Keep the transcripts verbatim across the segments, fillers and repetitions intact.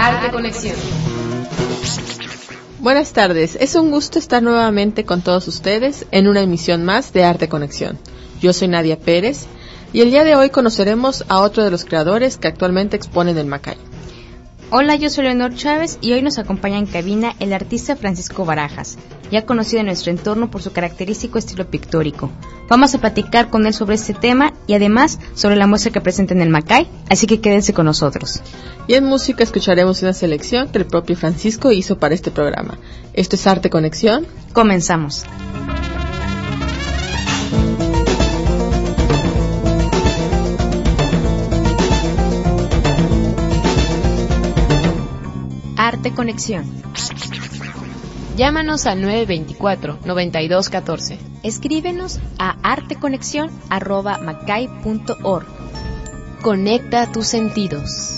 Arte Conexión. Buenas tardes, es un gusto estar nuevamente con todos ustedes en una emisión más de Arte Conexión. Yo soy Nadia Pérez y el día de hoy conoceremos a otro de los creadores que actualmente exponen el Macay. Hola, yo soy Leonor Chávez y hoy nos acompaña en cabina el artista Francisco Barajas, ya conocido en nuestro entorno por su característico estilo pictórico. Vamos a platicar con él sobre este tema y además sobre la muestra que presenta en el Macay, así que quédense con nosotros. Y en música escucharemos una selección que el propio Francisco hizo para este programa. Esto es Arte Conexión. Comenzamos. Arte Conexión. Llámanos al nueve dos cuatro, nueve dos uno cuatro. Escríbenos a arteconexión arroba macay punto org. Conecta tus sentidos.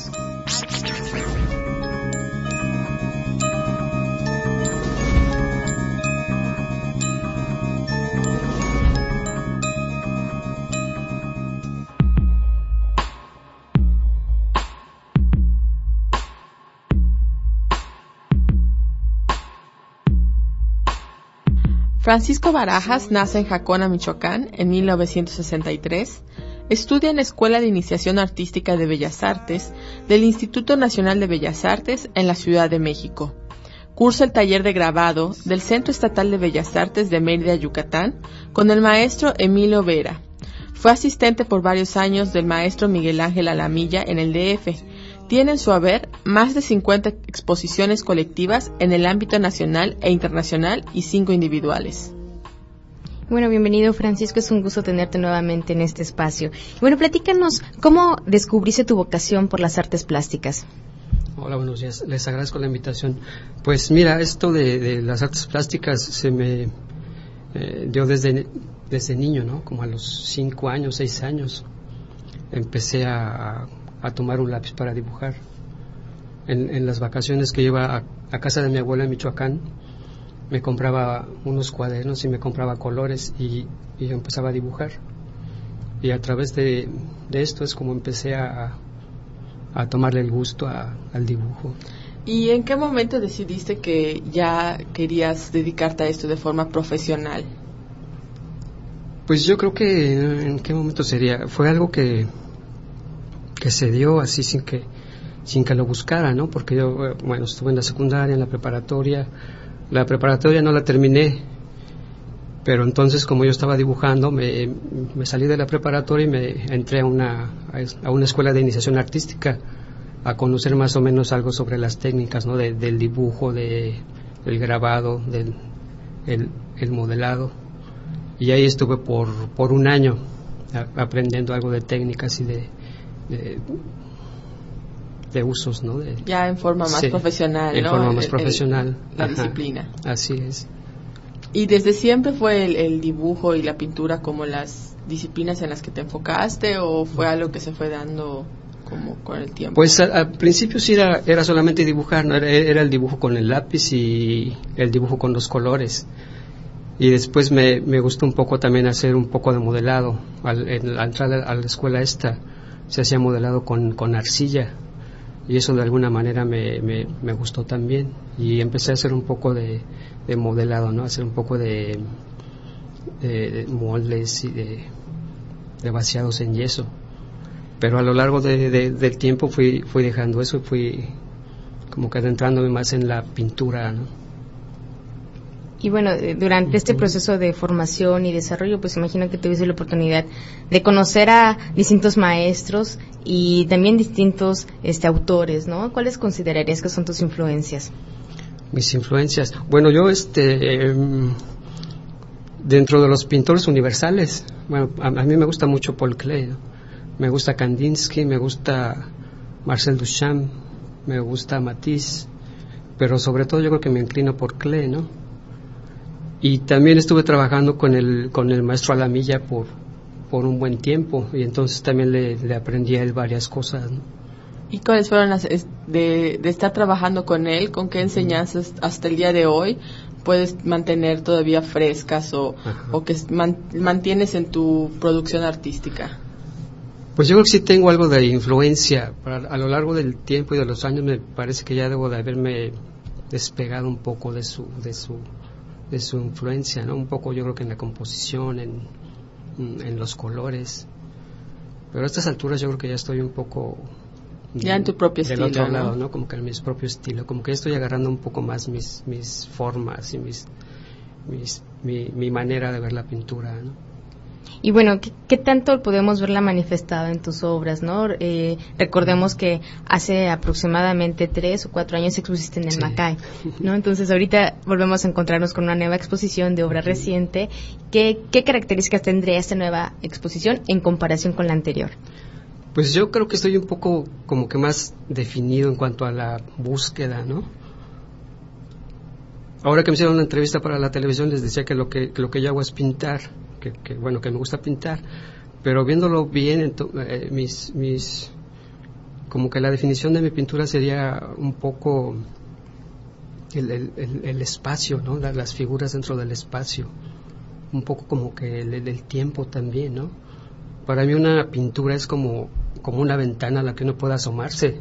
Francisco Barajas nace en Jacona, Michoacán, en mil novecientos sesenta y tres. Estudia en la Escuela de Iniciación Artística de Bellas Artes del Instituto Nacional de Bellas Artes en la Ciudad de México. Cursa el taller de grabado del Centro Estatal de Bellas Artes de Mérida, Yucatán, con el maestro Emilio Vera. Fue asistente por varios años del maestro Miguel Ángel Alamilla en el D F. Tiene en su haber más de cincuenta exposiciones colectivas en el ámbito nacional e internacional y cinco individuales. Bueno, bienvenido Francisco, es un gusto tenerte nuevamente en este espacio. Bueno, platícanos, ¿cómo descubriste tu vocación por las artes plásticas? Hola, buenos días, les agradezco la invitación. Pues mira, esto de, de las artes plásticas se me eh, dio desde, desde niño, ¿no? Como a los cinco años, seis años, empecé a... a tomar un lápiz para dibujar. En, en las vacaciones que iba a, a casa de mi abuela en Michoacán, me compraba unos cuadernos y me compraba colores y, y yo empezaba a dibujar. Y a través de, de esto es como empecé a, a tomarle el gusto a, al dibujo. ¿Y en qué momento decidiste que ya querías dedicarte a esto de forma profesional? Pues yo creo que, ¿en qué momento sería? Fue algo que que se dio así sin que sin que lo buscara, ¿no? Porque yo, bueno, estuve en la secundaria, en la preparatoria. La preparatoria no la terminé, pero entonces como yo estaba dibujando, me, me salí de la preparatoria y me entré a una a una escuela de iniciación artística a conocer más o menos algo sobre las técnicas, ¿no? De, del dibujo, de del grabado, del el, el modelado. Y ahí estuve por por un año a, aprendiendo algo de técnicas y de De, de usos, ¿no? De, ya en forma más sí, profesional, en ¿no? forma más el, profesional. El, la Ajá, disciplina. Así es. ¿Y desde siempre fue el, el dibujo y la pintura como las disciplinas en las que te enfocaste o fue algo que se fue dando como con el tiempo? Pues a, al principio sí era, era solamente dibujar, ¿no? Era, era el dibujo con el lápiz y el dibujo con los colores. Y después me, me gustó un poco también hacer un poco de modelado. Al, en, al entrar a la escuela esta se hacía modelado con, con arcilla y eso de alguna manera me, me, me gustó también y empecé a hacer un poco de, de modelado, ¿no? Hacer un poco de, de, de moldes y de, de vaciados en yeso, pero a lo largo de, de, del tiempo fui, fui dejando eso y fui como que adentrándome más en la pintura, ¿no? Y bueno, durante este proceso de formación y desarrollo, pues imagino que tuviste la oportunidad de conocer a distintos maestros y también distintos este, autores, ¿no? ¿Cuáles considerarías que son tus influencias? Mis influencias. Bueno, yo este eh, dentro de los pintores universales, bueno, a, a mí me gusta mucho Paul Klee, ¿no? Me gusta Kandinsky, me gusta Marcel Duchamp, me gusta Matisse, pero sobre todo yo creo que me inclino por Klee, ¿no? Y también estuve trabajando con el con el maestro Alamilla por por un buen tiempo y entonces también le, le aprendí a él varias cosas, ¿no? ¿Y cuáles fueron las de, de estar trabajando con él? ¿Con qué enseñanzas hasta el día de hoy puedes mantener todavía frescas o, o que man, mantienes en tu producción artística? Pues yo creo que sí tengo algo de influencia. Para, a lo largo del tiempo y de los años me parece que ya debo de haberme despegado un poco de su de su de su influencia, ¿no? Un poco yo creo que en la composición, en, en los colores. Pero a estas alturas yo creo que ya estoy un poco ya en tu propio del estilo, otro ¿no? lado, ¿no? Como que en mi propio estilo, como que ya estoy agarrando un poco más mis mis formas y mis, mis mi, mi manera de ver la pintura, ¿no? Y bueno, ¿qué, ¿qué tanto podemos verla manifestada en tus obras, no? Eh, recordemos que hace aproximadamente tres o cuatro años expusiste en el Sí. Macay, ¿no? Entonces ahorita volvemos a encontrarnos con una nueva exposición de obra uh-huh. reciente. ¿Qué, ¿Qué características tendría esta nueva exposición en comparación con la anterior? Pues yo creo que estoy un poco como que más definido en cuanto a la búsqueda, ¿no? Ahora que me hicieron una entrevista para la televisión les decía que lo que, que lo que yo hago es pintar. Que, que bueno, que me gusta pintar, pero viéndolo bien, ento, eh, mis, mis, como que la definición de mi pintura sería un poco el, el, el, el espacio, ¿no? Las, las figuras dentro del espacio, un poco como que el, el tiempo también, ¿no? Para mí una pintura es como, como una ventana a la que uno puede asomarse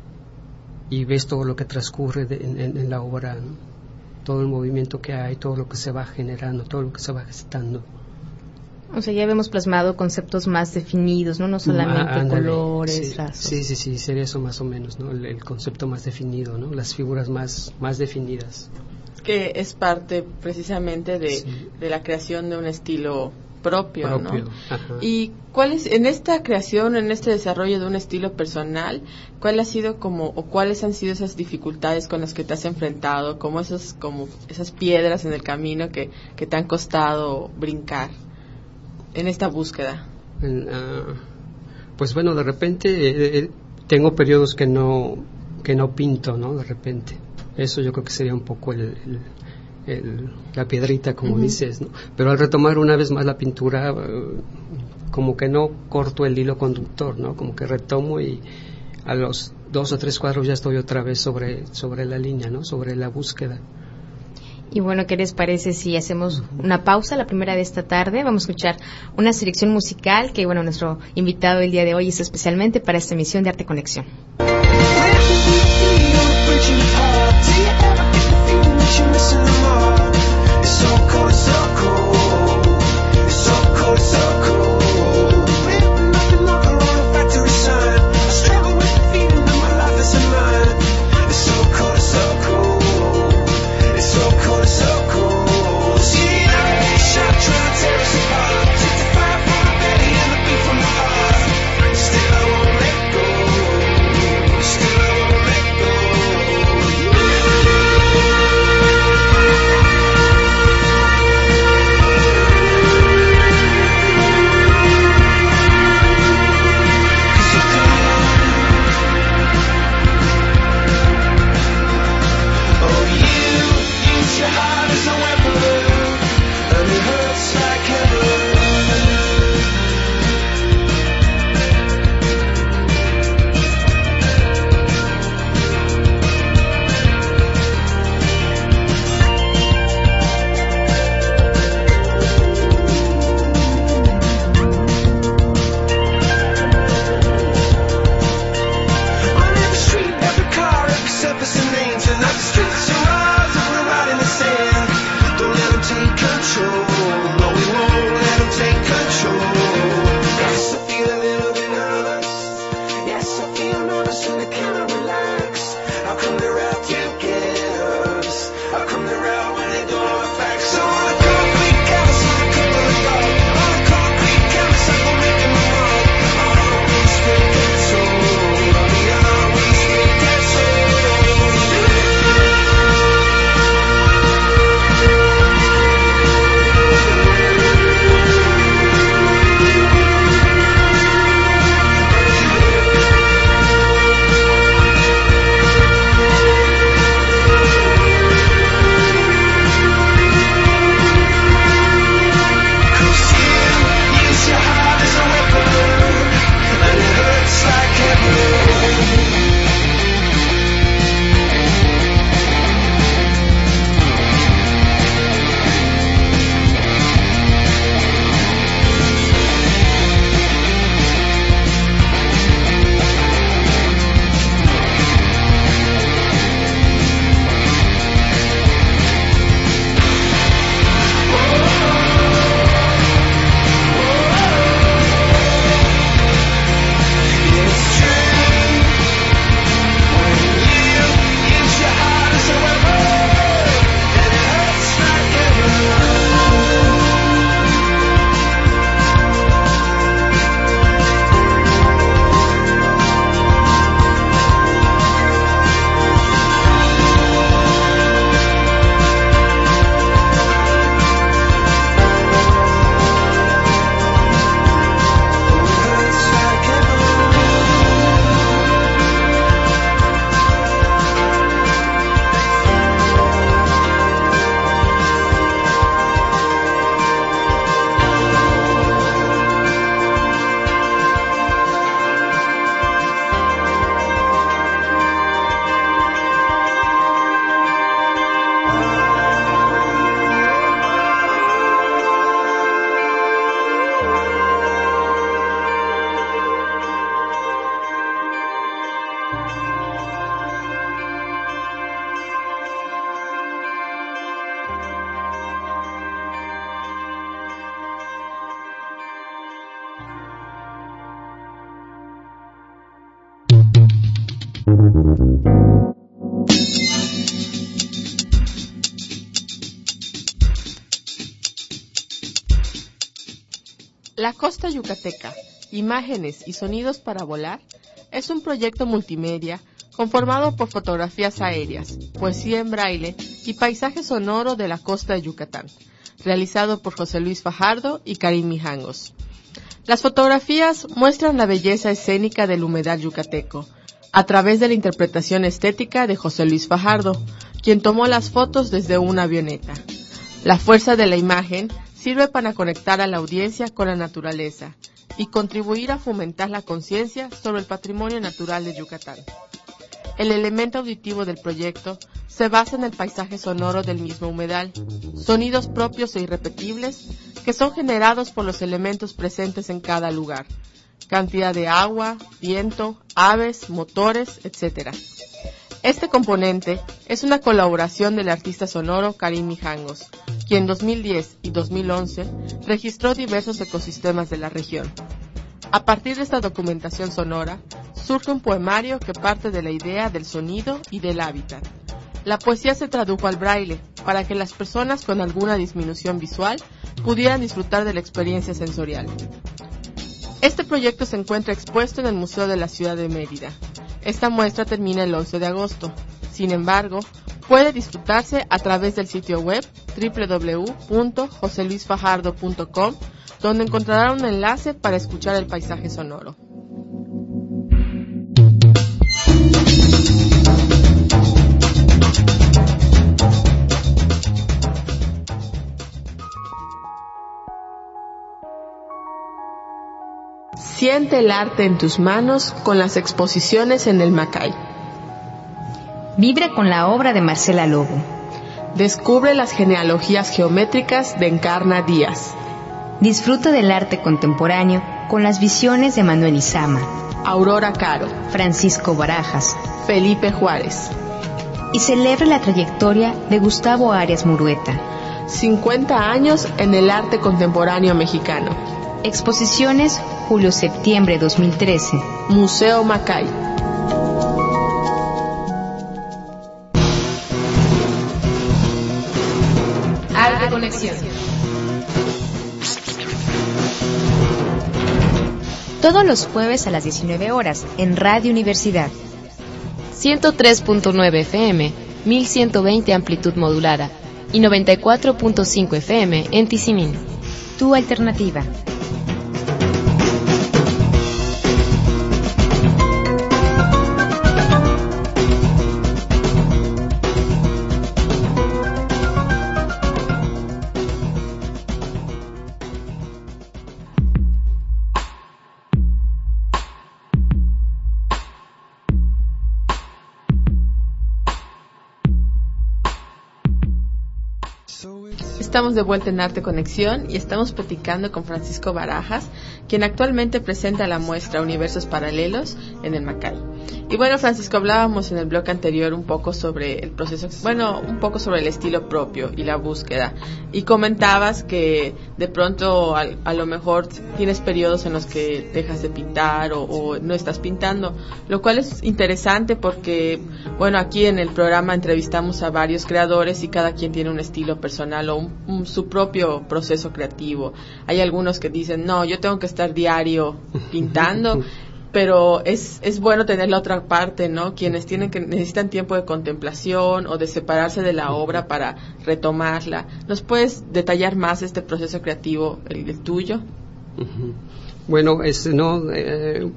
y ves todo lo que transcurre de, en, en, en la obra, ¿no? Todo el movimiento que hay, todo lo que se va generando, todo lo que se va gestando. O sea, ya vemos plasmado conceptos más definidos, ¿no? No solamente ah, colores, sí, trazos. Sí, sí, sí, sería eso más o menos, ¿no? El, el concepto más definido, ¿no? Las figuras más, más definidas. Que es parte precisamente de, sí. de la creación de un estilo propio, propio. ¿no? Ajá. Y cuál es, en esta creación, en este desarrollo de un estilo personal, ¿cuál ha sido como, o cuáles han sido esas dificultades con las que te has enfrentado, como esos, como esas piedras en el camino que, que te han costado brincar en esta búsqueda? Uh, pues bueno, de repente eh, eh, tengo periodos que no que no pinto, ¿no? De repente. Eso yo creo que sería un poco el, el, el, la piedrita, como uh-huh. dices, ¿no? Pero al retomar una vez más la pintura, uh, como que no corto el hilo conductor, ¿no? Como que retomo y a los dos o tres cuadros ya estoy otra vez sobre, sobre la línea, ¿no? Sobre la búsqueda. Y bueno, ¿qué les parece si hacemos una pausa, la primera de esta tarde? Vamos a escuchar una selección musical que, bueno, nuestro invitado el día de hoy es especialmente para esta emisión de Arte Conexión. Still I won't let go. La Costa Yucateca, imágenes y sonidos para volar, es un proyecto multimedia conformado por fotografías aéreas, poesía en braille y paisaje sonoro de la costa de Yucatán, realizado por José Luis Fajardo y Karim Mijangos. Las fotografías muestran la belleza escénica del humedal yucateco, a través de la interpretación estética de José Luis Fajardo, quien tomó las fotos desde una avioneta. La fuerza de la imagen sirve para conectar a la audiencia con la naturaleza y contribuir a fomentar la conciencia sobre el patrimonio natural de Yucatán. El elemento auditivo del proyecto se basa en el paisaje sonoro del mismo humedal, sonidos propios e irrepetibles que son generados por los elementos presentes en cada lugar, cantidad de agua, viento, aves, motores, etcétera. Este componente es una colaboración del artista sonoro Karim Mijangos, quien en dos mil diez y dos mil once registró diversos ecosistemas de la región. A partir de esta documentación sonora, surge un poemario que parte de la idea del sonido y del hábitat. La poesía se tradujo al braille para que las personas con alguna disminución visual pudieran disfrutar de la experiencia sensorial. Este proyecto se encuentra expuesto en el Museo de la Ciudad de Mérida. Esta muestra termina el once de agosto. Sin embargo, puede disfrutarse a través del sitio web doble u doble u doble u punto jose luis fajardo punto com, donde encontrará un enlace para escuchar el paisaje sonoro. Siente el arte en tus manos con las exposiciones en el Macay. Vibra con la obra de Marcela Lobo. Descubre las genealogías geométricas de Encarna Díaz. Disfruta del arte contemporáneo con las visiones de Manuel Izama, Aurora Caro, Francisco Barajas, Felipe Juárez. Y celebre la trayectoria de Gustavo Arias Murueta. cincuenta años en el arte contemporáneo mexicano. Exposiciones julio-septiembre dos mil trece. Museo Macay. Arte Conexión. Todos los jueves a las diecinueve horas en Radio Universidad. ciento tres punto nueve F M, mil ciento veinte amplitud modulada y noventa y cuatro punto cinco F M en Tizimín. Tu alternativa. Estamos de vuelta en Arte Conexión y estamos platicando con Francisco Barajas, quien actualmente presenta la muestra Universos Paralelos en el Macay. Y bueno, Francisco, hablábamos en el bloque anterior un poco sobre el proceso, bueno, un poco sobre el estilo propio y la búsqueda. Y comentabas que de pronto a, a lo mejor tienes periodos en los que dejas de pintar o, o no estás pintando, lo cual es interesante porque, bueno, aquí en el programa entrevistamos a varios creadores y cada quien tiene un estilo personal o un, un, su propio proceso creativo. Hay algunos que dicen, no, yo tengo que estar diario pintando. Pero es es bueno tener la otra parte, ¿no? Quienes tienen que necesitan tiempo de contemplación o de separarse de la obra para retomarla. ¿Nos puedes detallar más este proceso creativo, el, el tuyo? Uh-huh. Bueno, es no eh,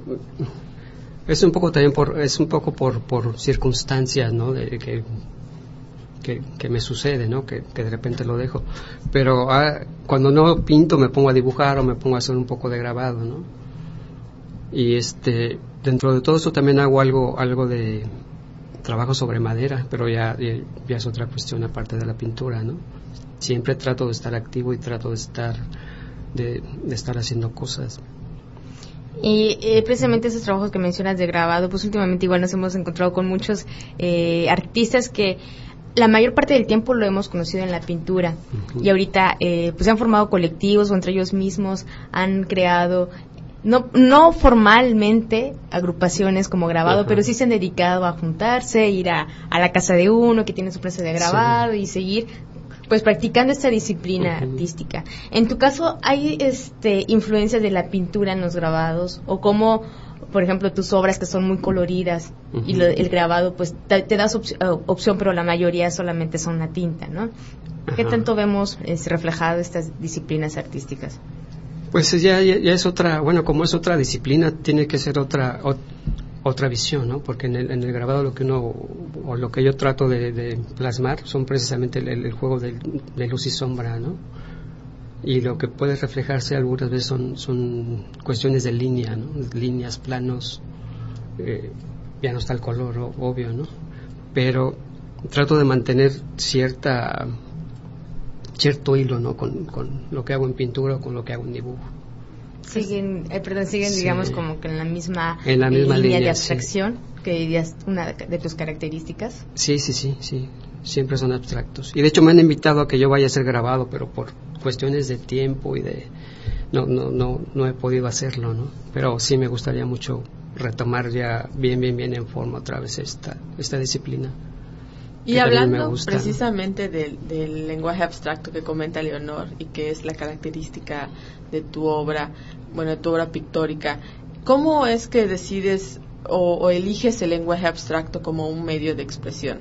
es un poco también por es un poco por por circunstancias, ¿no? De que que, que me sucede, ¿no? Que, que de repente lo dejo. Pero ah, cuando no pinto me pongo a dibujar o me pongo a hacer un poco de grabado, ¿no? Y este dentro de todo esto también hago algo algo de trabajo sobre madera, pero ya, ya, ya es otra cuestión aparte de la pintura, ¿no? Siempre trato de estar activo y trato de estar de, de estar haciendo cosas. Y eh, precisamente esos trabajos que mencionas de grabado, pues últimamente igual nos hemos encontrado con muchos eh, artistas que la mayor parte del tiempo lo hemos conocido en la pintura. Uh-huh. Y ahorita eh, pues se han formado colectivos o entre ellos mismos han creado no no formalmente agrupaciones como grabado, Ajá. pero sí se han dedicado a juntarse, ir a, a la casa de uno que tiene su clase de grabado, sí, y seguir pues practicando esta disciplina uh-huh. artística. En tu caso, ¿hay este influencias de la pintura en los grabados? O cómo, por ejemplo, tus obras que son muy coloridas uh-huh. y lo, el grabado, pues te, te das op- opción, pero la mayoría solamente son la tinta, ¿no? Uh-huh. ¿Qué tanto vemos es, reflejado estas disciplinas artísticas? Pues ya, ya, ya es otra, bueno, como es otra disciplina, tiene que ser otra ot, otra visión, ¿no? Porque en el, en el grabado lo que uno, o lo que yo trato de, de plasmar son precisamente el, el juego de, de luz y sombra, ¿no? Y lo que puede reflejarse algunas veces son, son cuestiones de línea, ¿no? Líneas, planos, eh, ya no está el color, obvio, ¿no? Pero trato de mantener cierta cierto hilo, ¿no? Con, con lo que hago en pintura o con lo que hago en dibujo. Siguen, eh, perdón, siguen, sí. digamos, como que en la misma, en la misma línea, línea de abstracción, sí. que dirías una de tus características. Sí, sí, sí, sí, siempre son abstractos. Y de hecho me han invitado a que yo vaya a ser grabado, pero por cuestiones de tiempo y de... No, no, no, no he podido hacerlo, ¿no? Pero sí me gustaría mucho retomar ya bien, bien, bien en forma otra vez esta, esta disciplina. Y hablando precisamente del, del lenguaje abstracto que comenta Leonor y que es la característica de tu obra, bueno, de tu obra pictórica, ¿cómo es que decides o, o eliges el lenguaje abstracto como un medio de expresión?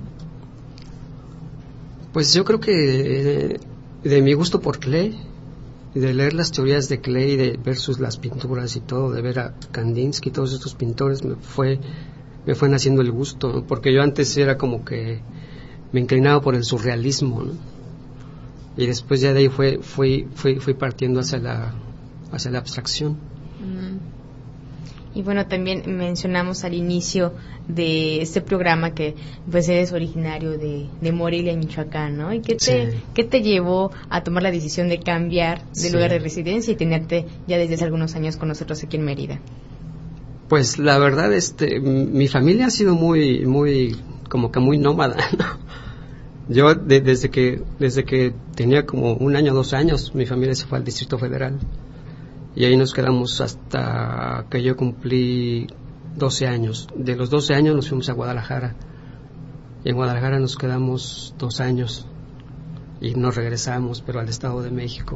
Pues yo creo que de, de mi gusto por Klee, de leer las teorías de Klee, de ver sus las pinturas y todo, de ver a Kandinsky y todos estos pintores, me fue... me fue naciendo el gusto, ¿no? Porque yo antes era como que me inclinaba por el surrealismo, ¿no? Y después ya de ahí fue fui fui fui partiendo hacia la hacia la abstracción. Mm. Y bueno, también mencionamos al inicio de este programa que pues eres originario de, de Morelia, Michoacán, ¿no? ¿Y qué te sí. qué te llevó a tomar la decisión de cambiar de sí. lugar de residencia y tenerte ya desde hace algunos años con nosotros aquí en Mérida? Pues la verdad, este, mi familia ha sido muy, muy, como que muy nómada, ¿no? Yo de, desde que, desde que tenía como un año, dos años, mi familia se fue al Distrito Federal y ahí nos quedamos hasta que yo cumplí doce años. De los doce años nos fuimos a Guadalajara y en Guadalajara nos quedamos dos años y nos regresamos, pero al Estado de México.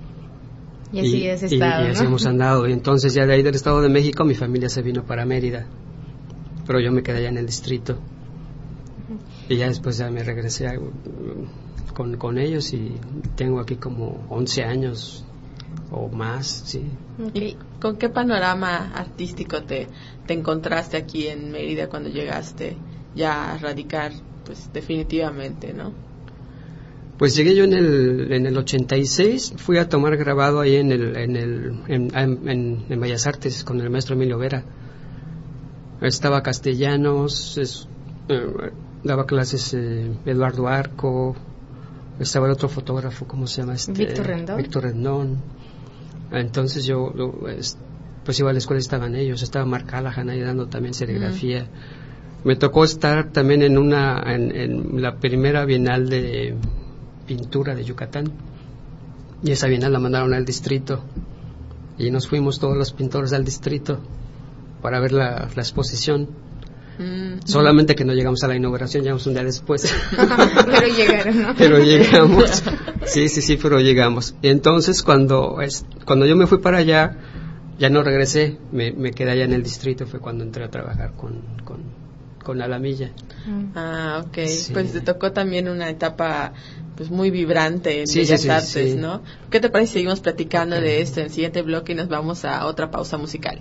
Y así y, has estado, y, y así ¿no? hemos andado. Y entonces ya de ahí del Estado de México mi familia se vino para Mérida, pero yo me quedé allá en el distrito. Uh-huh. Y ya después ya me regresé a, con, con ellos y tengo aquí como once años o más, sí. ¿Y con qué panorama artístico te, te encontraste aquí en Mérida cuando llegaste ya a radicar, pues definitivamente, ¿no? Pues llegué yo en el en el ochenta y seis, fui a tomar grabado ahí en el en el en, en, en Bellas Artes con el maestro Emilio Vera. Estaba Castellanos, es, eh, daba clases eh, Eduardo Arco, estaba el otro fotógrafo, ¿cómo se llama? Este, Víctor Rendón. Víctor Rendón. Entonces yo pues, pues iba a la escuela y estaban ellos, estaba Mark Callahan ahí dando también serigrafía. Mm. Me tocó estar también en una en, en la primera Bienal de Pintura de Yucatán y esa bienal la mandaron al distrito y nos fuimos todos los pintores al distrito para ver la, la exposición. Mm-hmm. Solamente que no llegamos a la inauguración, llegamos un día después. Pero llegaron, ¿no? Pero llegamos, sí, sí, sí, pero llegamos. Y entonces cuando, es, cuando yo me fui para allá, ya no regresé, me, me quedé allá en el distrito, fue cuando entré a trabajar con, con, con Alamilla. Ah, ok, sí. Pues te tocó también una etapa pues muy vibrante en sí, Bellas sí, sí, Artes, sí. ¿no? ¿Qué te parece si seguimos platicando okay. de esto en el siguiente bloque y nos vamos a otra pausa musical?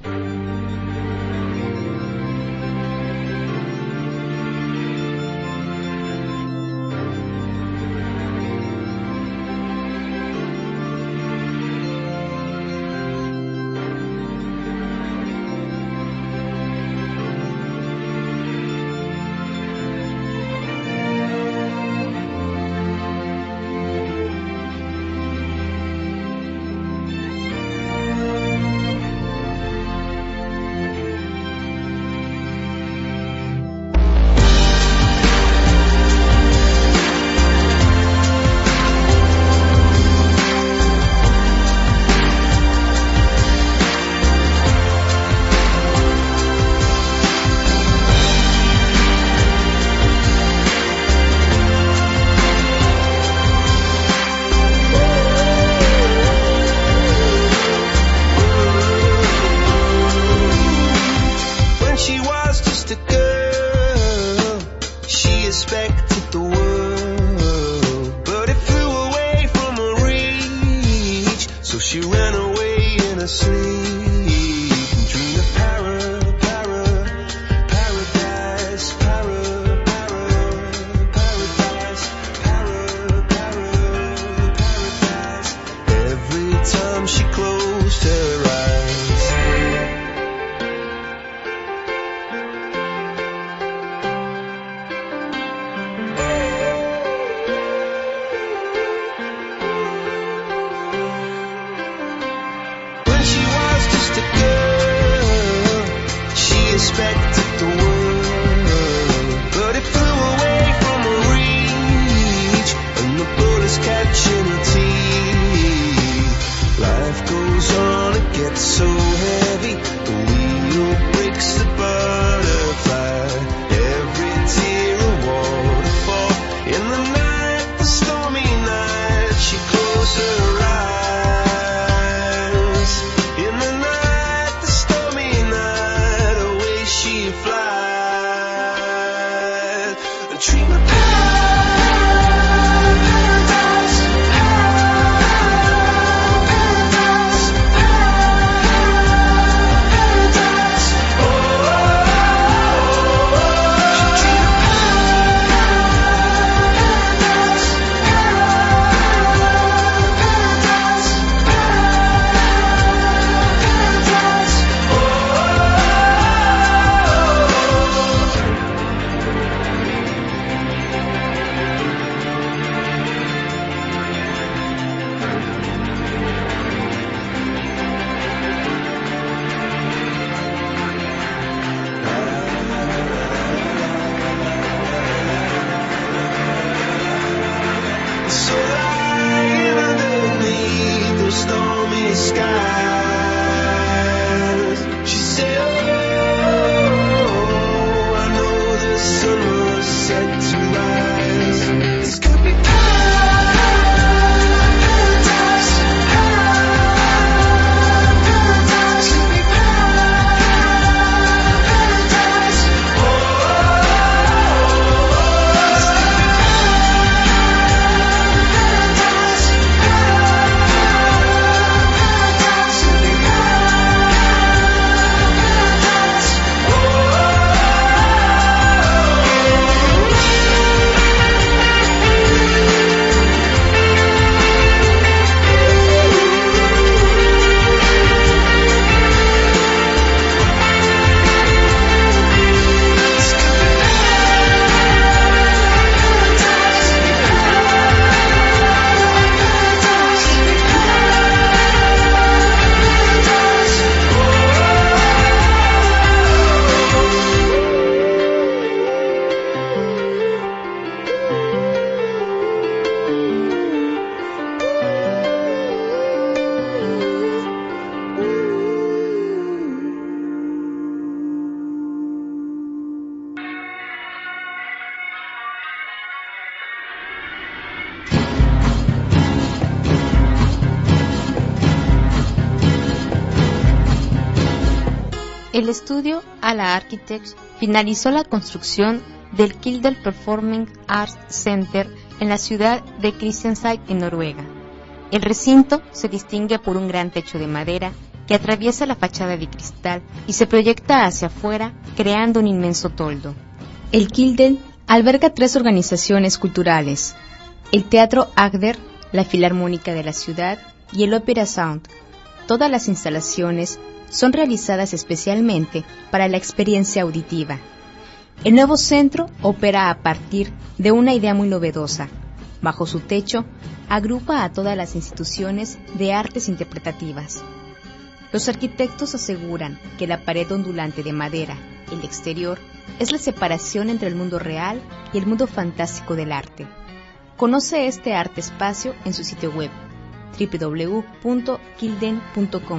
she was just a girl, she expected the world, but it flew away from her reach, so she ran away in her sleep. She closed her eyes. When she was just a girl, she expected the world, but it flew away from her reach, and the bullets catching her teeth. Life goes on, it gets so heavy, the wheel breaks the butterfly, every tear a waterfall. In the night, the stormy night, she closed her eyes. In the night, the stormy night, away she flies. A dream of El estudio Ala Architects finalizó la construcción del Kildare Performing Arts Center en la ciudad de Kristiansand, en Noruega. El recinto se distingue por un gran techo de madera que atraviesa la fachada de cristal y se proyecta hacia afuera, creando un inmenso toldo. El Kildare alberga tres organizaciones culturales: el Teatro Agder, la Filarmónica de la ciudad y el Opera Sound. Todas las instalaciones son realizadas especialmente para la experiencia auditiva. El nuevo centro opera a partir de una idea muy novedosa. Bajo su techo, agrupa a todas las instituciones de artes interpretativas. Los arquitectos aseguran que la pared ondulante de madera, el exterior, es la separación entre el mundo real y el mundo fantástico del arte. Conoce este arte espacio en su sitio web doble u doble u doble u punto kilden punto com.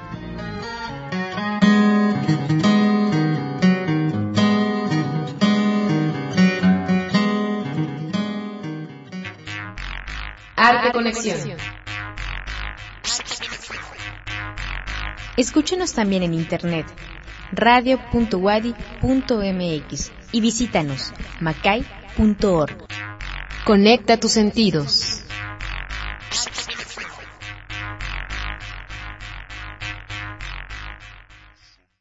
Arte Conexión. Escúchenos también en internet radio punto wadi punto mx y visítanos macay punto org. Conecta tus sentidos.